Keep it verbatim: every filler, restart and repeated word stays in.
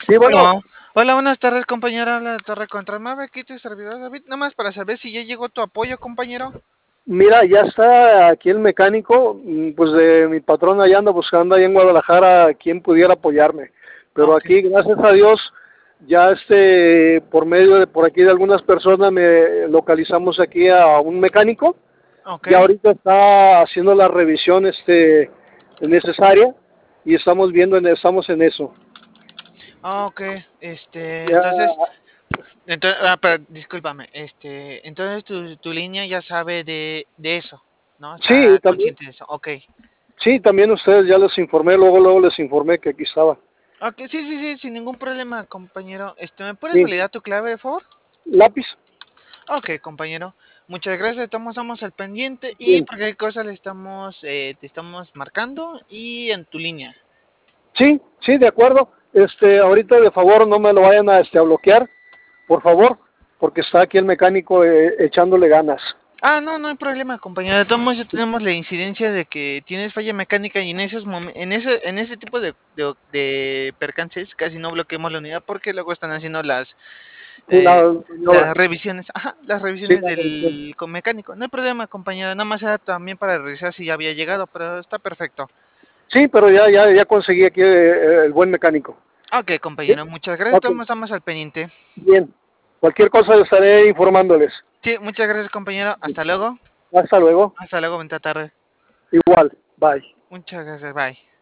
Sí, bueno, Bueno, hola, buenas tardes, compañero. Habla de Torre Contra Mave, aquí tu servidor David. Nada más para saber si ya llegó tu apoyo, compañero. mira, ya está aquí el mecánico, mm, pues de mi patrón allá anda buscando ahí en Guadalajara quien pudiera apoyarme. Pero Ok, aquí, gracias a Dios, ya este, por medio de por aquí de algunas personas me localizamos aquí a un mecánico. ok, Ya ahorita está haciendo la revisión este necesaria y estamos viendo, en, estamos en eso. ok. Este, Ya, entonces, entonces, ah, pero, discúlpame. Este, entonces tu, tu línea ya sabe de, de eso, ¿no? sí, Está también, consciente de eso. Ok. sí, también ustedes ya les informé, luego, luego les informé que aquí estaba. Ok, sí, sí, sí, sin ningún problema, compañero. Este, ¿me puedes Sí, validar tu clave, de favor? lápiz, Ok, compañero. Muchas gracias. Estamos, estamos al pendiente y bien. por qué cosa le estamos, eh, te estamos marcando y en tu línea. Sí, sí, de acuerdo. Este, ahorita de favor no me lo vayan a, este, a bloquear, por favor, porque está aquí el mecánico eh, echándole ganas. Ah, no, no hay problema, compañero. De todos modos, ya tenemos la incidencia de que tienes falla mecánica y en esos momen- en ese, en ese tipo de, de, de percances casi no bloqueamos la unidad porque luego están haciendo las, Sí, la eh, maniobra, las revisiones, ajá, las sí, revisiones la revisión. del co- mecánico. No hay problema, compañero. Nada más era también para revisar si ya había llegado, pero está perfecto. Sí, pero ya, ya, ya conseguí aquí eh, el buen mecánico. Ok, Sí, compañero, muchas gracias. ok, Estamos, estamos al pendiente. bien. Cualquier cosa estaré informándoles. Sí, muchas gracias, compañero. Hasta luego. Hasta luego. Hasta luego, bonita tarde. Igual, bye. Muchas gracias, bye.